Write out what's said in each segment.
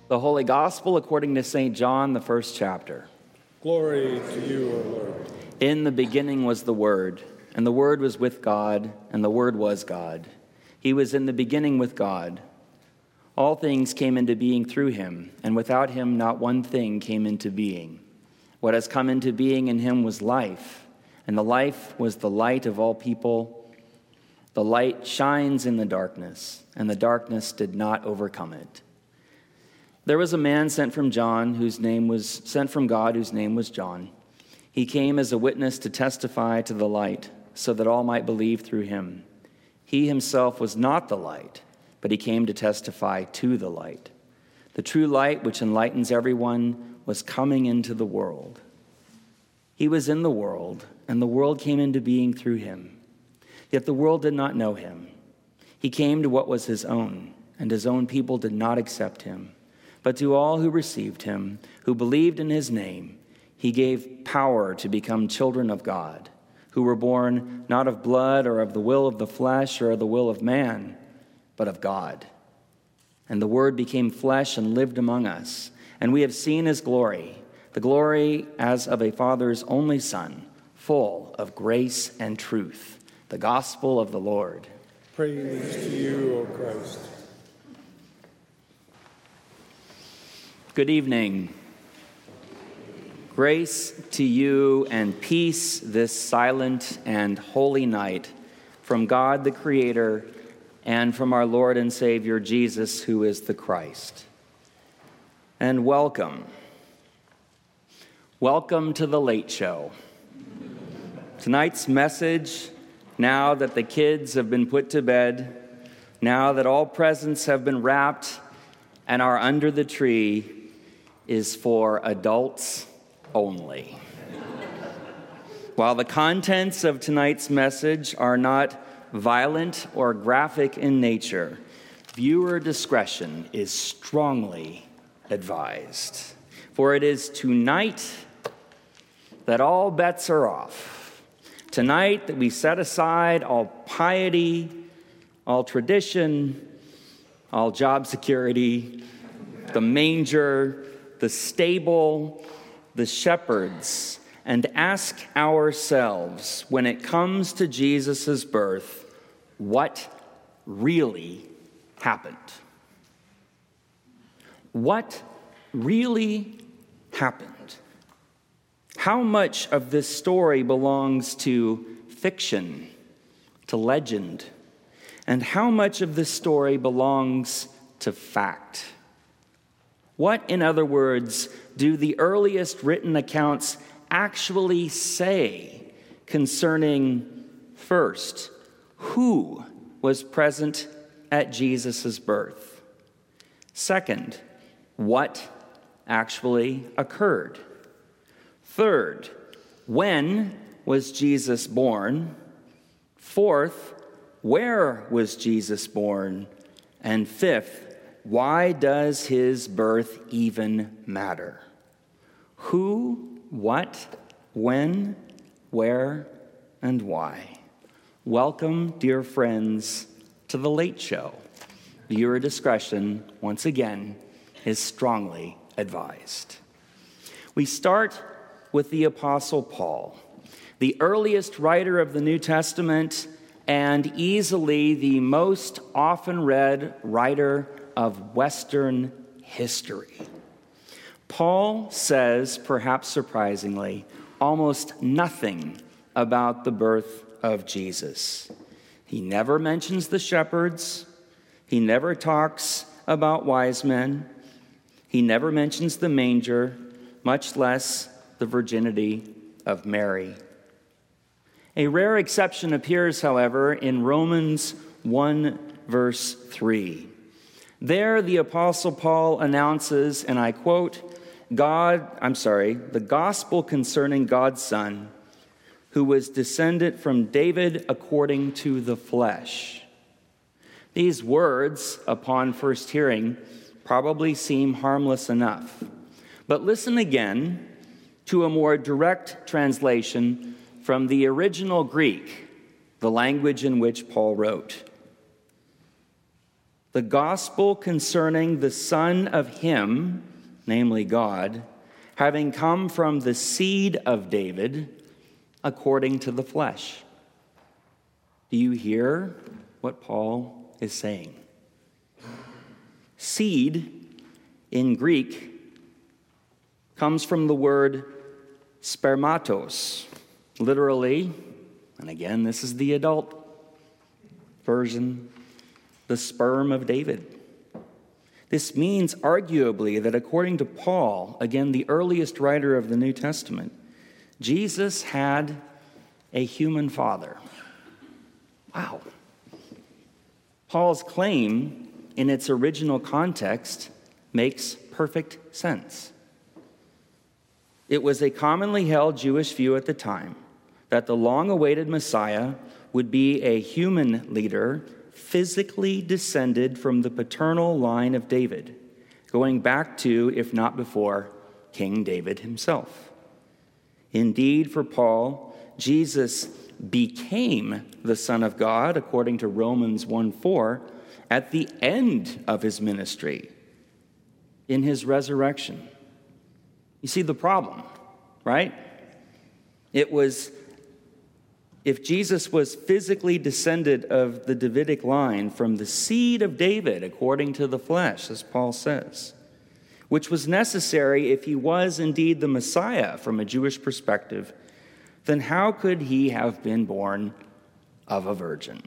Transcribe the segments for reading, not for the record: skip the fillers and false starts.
The Holy Gospel according to St. John, the first chapter. Glory to you, O Lord. In the beginning was the Word, and the Word was with God, and the Word was God. He was in the beginning with God. All things came into being through him, and without him not one thing came into being. What has come into being in him was life, and the life was the light of all people. The light shines in the darkness, and the darkness did not overcome it. There was a man sent from God, whose name was John. He came as a witness to testify to the light, so that all might believe through him. He himself was not the light, but he came to testify to the light. The true light, which enlightens everyone, was coming into the world. He was in the world, and the world came into being through him. Yet the world did not know him. He came to what was his own, and his own people did not accept him. But to all who received him, who believed in his name, he gave power to become children of God, who were born not of blood or of the will of the flesh or of the will of man, but of God. And the Word became flesh and lived among us, and we have seen his glory, the glory as of a Father's only Son, full of grace and truth. The gospel of the Lord. Praise to you, O Christ. Good evening. Grace to you and peace this silent and holy night from God the Creator and from our Lord and Savior Jesus, who is the Christ. And welcome. Welcome to the Late Show. Tonight's message, now that the kids have been put to bed, now that all presents have been wrapped and are under the tree, is for adults only. While the contents of tonight's message are not violent or graphic in nature, viewer discretion is strongly advised. For it is tonight that all bets are off. Tonight that we set aside all piety, all tradition, all job security, the manger, the stable, the shepherds, and ask ourselves, when it comes to Jesus' birth, what really happened? What really happened? How much of this story belongs to fiction, to legend, and how much of this story belongs to fact? What, in other words, do the earliest written accounts actually say concerning, first, who was present at Jesus' birth? Second, what actually occurred? Third, when was Jesus born? Fourth, where was Jesus born? And fifth, why does his birth even matter? Who, what, when, where, and why? Welcome, dear friends, to the Late Show. Viewer discretion, once again, is strongly advised. We start with the Apostle Paul, the earliest writer of the New Testament and easily the most often read writer of Western history. Paul says, perhaps surprisingly, almost nothing about the birth of Jesus. He never mentions the shepherds. He never talks about wise men. He never mentions the manger, much less the virginity of Mary. A rare exception appears, however, in Romans 1, verse 3. There, the Apostle Paul announces, and I quote, the gospel concerning God's Son, who was descended from David according to the flesh. These words, upon first hearing, probably seem harmless enough. But listen again to a more direct translation from the original Greek, the language in which Paul wrote. the gospel concerning the Son of Him, namely God, having come from the seed of David according to the flesh. Do you hear what Paul is saying? Seed in Greek comes from the word spermatos, literally, and again, this is the adult version, the sperm of David. This means arguably that according to Paul, again, the earliest writer of the New Testament, Jesus had a human father. Wow. Paul's claim in its original context makes perfect sense. It was a commonly held Jewish view at the time that the long-awaited Messiah would be a human leader physically descended from the paternal line of David, going back to, if not before, King David himself. Indeed, for Paul, Jesus became the Son of God, according to Romans 1:4, at the end of his ministry, in his resurrection. You see the problem, right? It was, if Jesus was physically descended of the Davidic line from the seed of David, according to the flesh, as Paul says, which was necessary if he was indeed the Messiah from a Jewish perspective, then how could he have been born of a virgin?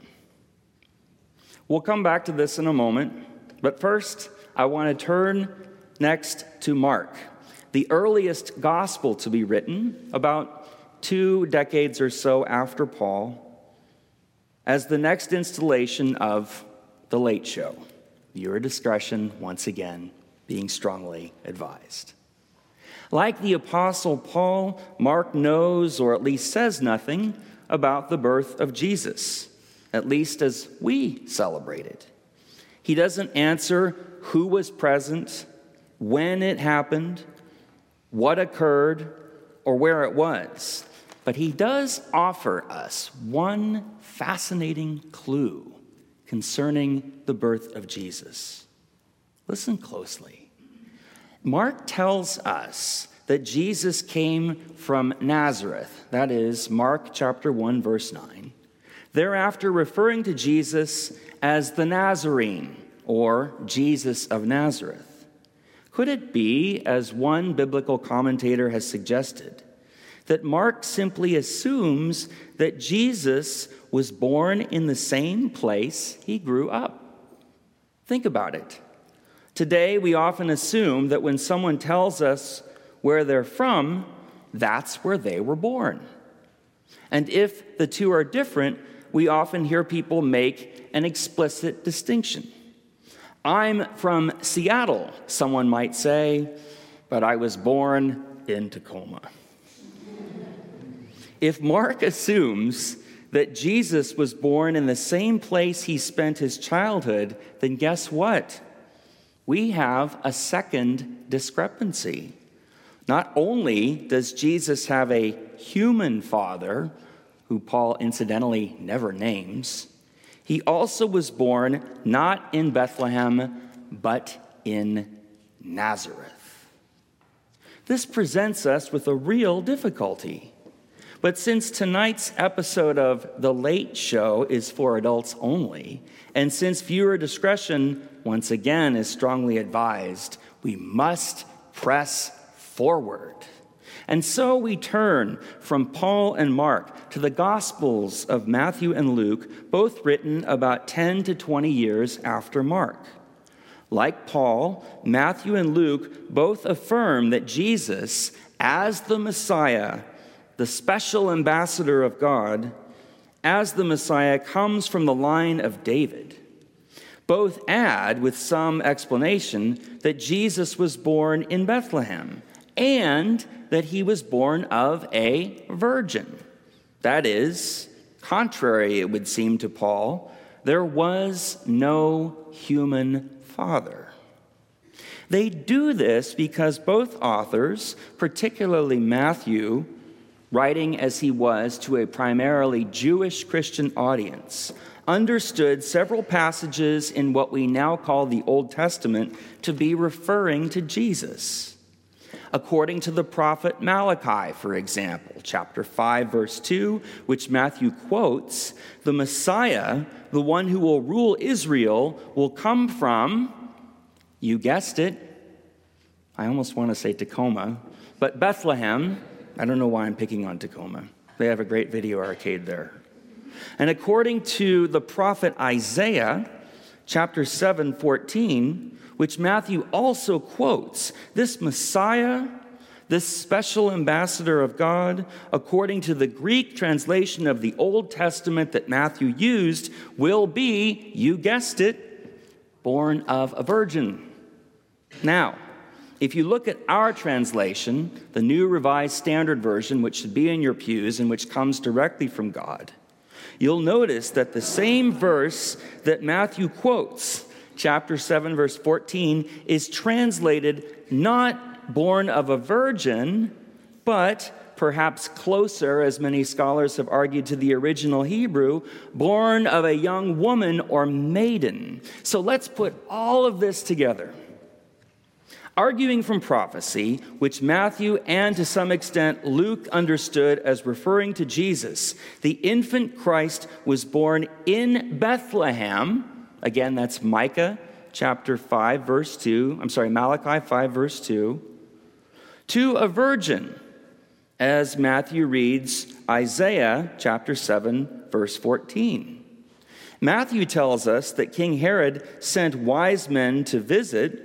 We'll come back to this in a moment, but first I want to turn next to Mark, the earliest gospel to be written, about 2 decades or so after Paul, as the next installation of The Late Show. Viewer discretion, once again, being strongly advised. Like the Apostle Paul, Mark knows, or at least says nothing, about the birth of Jesus, at least as we celebrate it. He doesn't answer who was present, when it happened, what occurred, or where it was. But he does offer us one fascinating clue concerning the birth of Jesus. Listen closely. Mark tells us that Jesus came from Nazareth. That is, Mark chapter 1, verse 9. Thereafter referring to Jesus as the Nazarene, or Jesus of Nazareth. Could it be, as one biblical commentator has suggested, that Mark simply assumes that Jesus was born in the same place he grew up? Think about it. Today, we often assume that when someone tells us where they're from, that's where they were born. And if the two are different, we often hear people make an explicit distinction. I'm from Seattle, someone might say, but I was born in Tacoma. If Mark assumes that Jesus was born in the same place he spent his childhood, then guess what? We have a second discrepancy. Not only does Jesus have a human father, who Paul incidentally never names, he also was born not in Bethlehem, but in Nazareth. This presents us with a real difficulty. But since tonight's episode of The Late Show is for adults only, and since viewer discretion, once again, is strongly advised, we must press forward. And so we turn from Paul and Mark to the Gospels of Matthew and Luke, both written about 10 to 20 years after Mark. Like Paul, Matthew and Luke both affirm that Jesus, as the Messiah, the special ambassador of God, as the Messiah, comes from the line of David. Both add, with some explanation, that Jesus was born in Bethlehem and that he was born of a virgin. That is, contrary, it would seem to Paul, there was no human father. They do this because both authors, particularly Matthew, writing as he was to a primarily Jewish Christian audience, understood several passages in what we now call the Old Testament to be referring to Jesus. According to the prophet Malachi, for example, chapter 5, verse 2, which Matthew quotes, the Messiah, the one who will rule Israel, will come from, you guessed it, I almost want to say Tacoma, but Bethlehem. I don't know why I'm picking on Tacoma. They have a great video arcade there. And according to the prophet Isaiah, chapter 7:14, which Matthew also quotes, this Messiah, this special ambassador of God, according to the Greek translation of the Old Testament that Matthew used, will be, you guessed it, born of a virgin. Now, if you look at our translation, the New Revised Standard Version, which should be in your pews and which comes directly from God, you'll notice that the same verse that Matthew quotes, chapter 7, verse 14, is translated not born of a virgin, but perhaps closer, as many scholars have argued, to the original Hebrew, born of a young woman or maiden. So let's put all of this together. Arguing from prophecy, which Matthew and to some extent Luke understood as referring to Jesus, the infant Christ was born in Bethlehem. Again, that's Malachi 5, verse 2, to a virgin, as Matthew reads Isaiah chapter 7, verse 14. Matthew tells us that King Herod sent wise men to visit,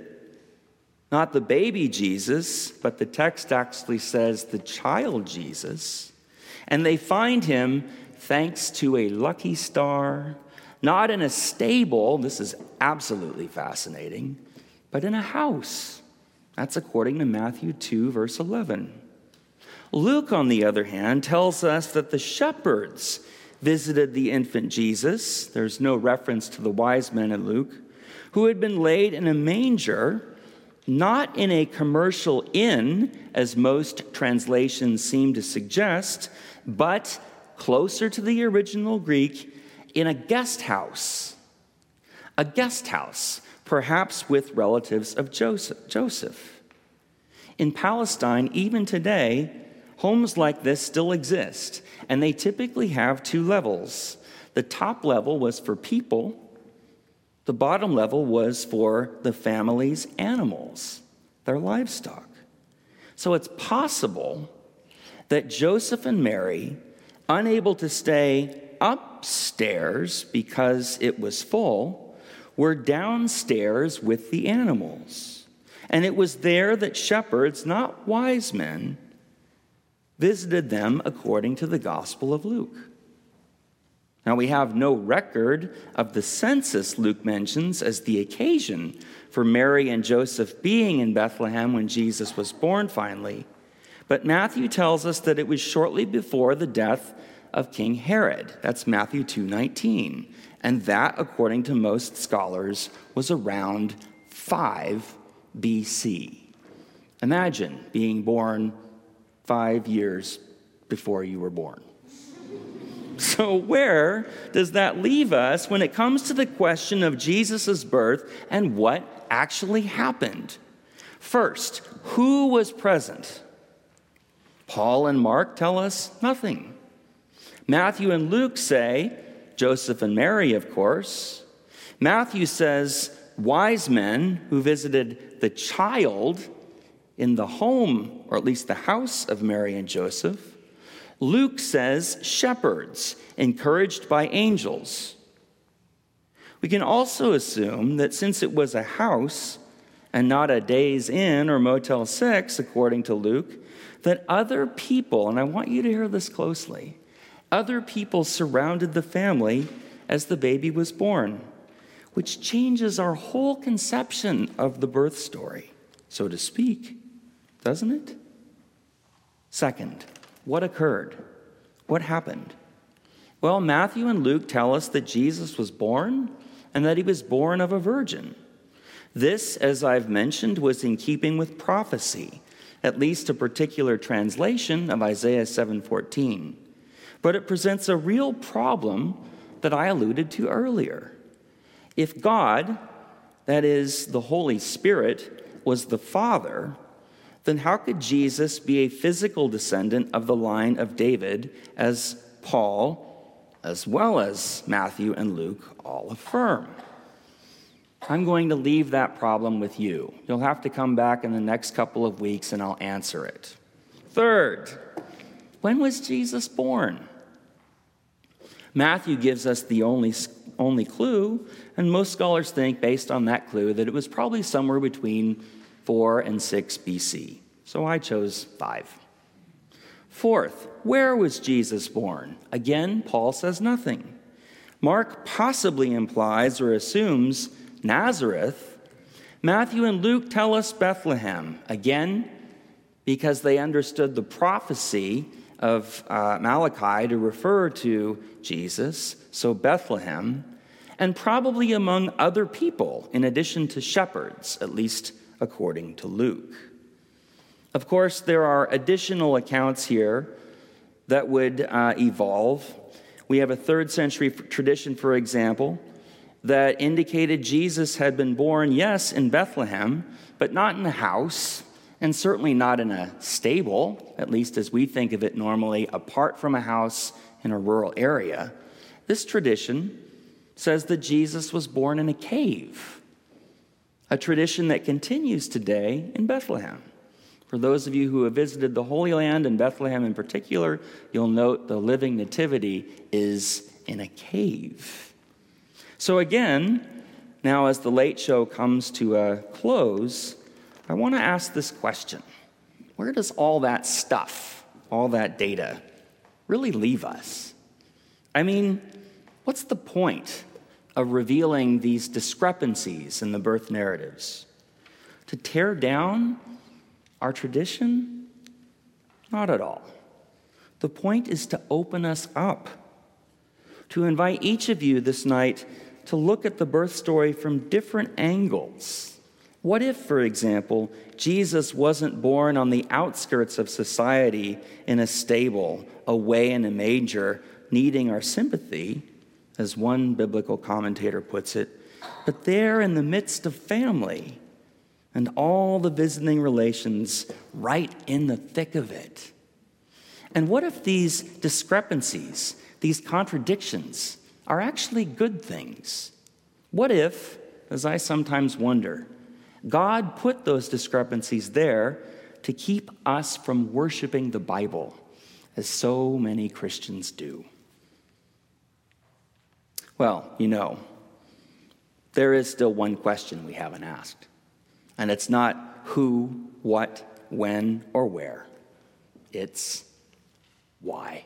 not the baby Jesus, but the text actually says the child Jesus, and they find him thanks to a lucky star, not in a stable, this is absolutely fascinating, but in a house. That's according to Matthew 2, verse 11. Luke, on the other hand, tells us that the shepherds visited the infant Jesus. There's no reference to the wise men in Luke, who had been laid in a manger, not in a commercial inn, as most translations seem to suggest, but closer to the original Greek, in a guest house. A guest house, perhaps with relatives of Joseph. In Palestine, even today, homes like this still exist, and they typically have two levels. The top level was for people. The bottom level was for the family's animals, their livestock. So it's possible that Joseph and Mary, unable to stay upstairs because it was full, were downstairs with the animals. And it was there that shepherds, not wise men, visited them according to the Gospel of Luke. Now, we have no record of the census Luke mentions as the occasion for Mary and Joseph being in Bethlehem when Jesus was born finally, but Matthew tells us that it was shortly before the death of King Herod. That's Matthew 2:19. And that, according to most scholars, was around 5 BC. Imagine being born 5 years before you were born. So where does that leave us when it comes to the question of Jesus' birth and what actually happened? First, who was present? Paul and Mark tell us nothing. Matthew and Luke say Joseph and Mary, of course. Matthew says wise men who visited the child in the home, or at least the house of Mary and Joseph. Luke says shepherds, encouraged by angels. We can also assume that since it was a house and not a Days Inn or Motel 6, according to Luke, that other people, and I want you to hear this closely, other people surrounded the family as the baby was born, which changes our whole conception of the birth story, so to speak, doesn't it? Second, what occurred? What happened? Well, Matthew and Luke tell us that Jesus was born and that he was born of a virgin. This, as I've mentioned, was in keeping with prophecy, at least a particular translation of Isaiah 7:14. But it presents a real problem that I alluded to earlier. If God, that is the Holy Spirit, was the Father, then how could Jesus be a physical descendant of the line of David, as Paul, as well as Matthew and Luke, all affirm? I'm going to leave that problem with you. You'll have to come back in the next couple of weeks and I'll answer it. Third, when was Jesus born? Matthew gives us the only clue, and most scholars think, based on that clue, that it was probably somewhere between 4 and 6 BC. So I chose 5. Fourth, where was Jesus born? Again, Paul says nothing. Mark possibly implies or assumes Nazareth. Matthew and Luke tell us Bethlehem. Again, because they understood the prophecy of Malachi to refer to Jesus, so Bethlehem, and probably among other people in addition to shepherds, at least according to Luke. Of course, there are additional accounts here that would evolve. We have a 3rd century tradition, for example, that indicated Jesus had been born, yes, in Bethlehem, but not in a house, and certainly not in a stable, at least as we think of it normally, apart from a house in a rural area. This tradition says that Jesus was born in a cave, a tradition that continues today in Bethlehem. For those of you who have visited the Holy Land and Bethlehem in particular, you'll note the living nativity is in a cave. So again, now as the Late Show comes to a close, I want to ask this question. Where does all that stuff, all that data, really leave us? I mean, what's the point of revealing these discrepancies in the birth narratives? To tear down our tradition? Not at all. The point is to open us up, to invite each of you this night to look at the birth story from different angles. What if, for example, Jesus wasn't born on the outskirts of society in a stable, away in a manger, needing our sympathy, as one biblical commentator puts it, but there in the midst of family and all the visiting relations right in the thick of it? And what if these discrepancies, these contradictions, are actually good things? What if, as I sometimes wonder, God put those discrepancies there to keep us from worshiping the Bible, as so many Christians do? Well, there is still one question we haven't asked. And it's not who, what, when, or where. It's why.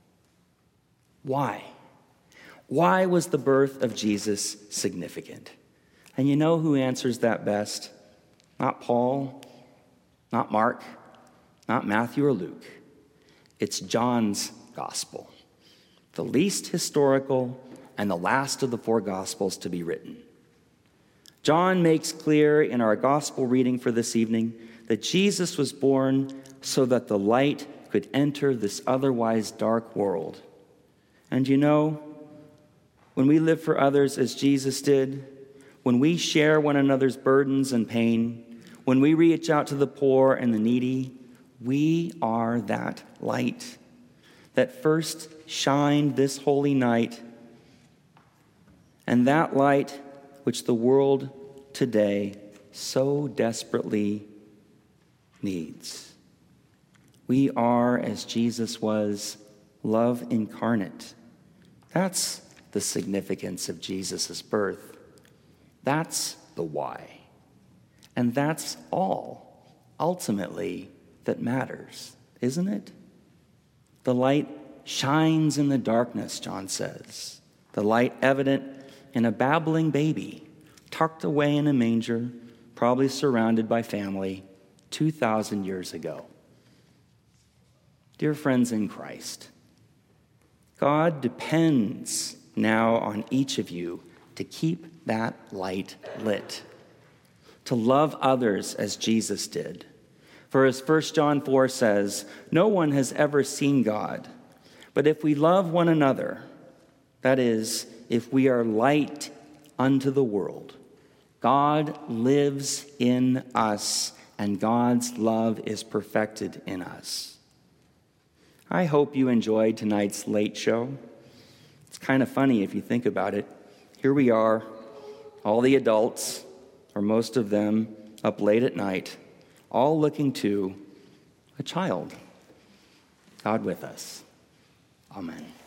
Why? Why was the birth of Jesus significant? And you know who answers that best? Not Paul, not Mark, not Matthew or Luke. It's John's gospel, the least historical and the last of the 4 gospels to be written. John makes clear in our gospel reading for this evening that Jesus was born so that the light could enter this otherwise dark world. And when we live for others as Jesus did, when we share one another's burdens and pain, when we reach out to the poor and the needy, we are that light that first shined this holy night, and that light which the world today so desperately needs. We are, as Jesus was, love incarnate. That's the significance of Jesus' birth. That's the why. And that's all, ultimately, that matters, isn't it? The light shines in the darkness, John says. The light evident in a babbling baby, tucked away in a manger, probably surrounded by family, 2,000 years ago. Dear friends in Christ, God depends now on each of you to keep that light lit, to love others as Jesus did. For as 1 John 4 says, no one has ever seen God, but if we love one another, that is, if we are light unto the world. God lives in us, and God's love is perfected in us. I hope you enjoyed tonight's late show. It's kind of funny if you think about it. Here we are, all the adults, or most of them, up late at night, all looking to a child. God with us. Amen.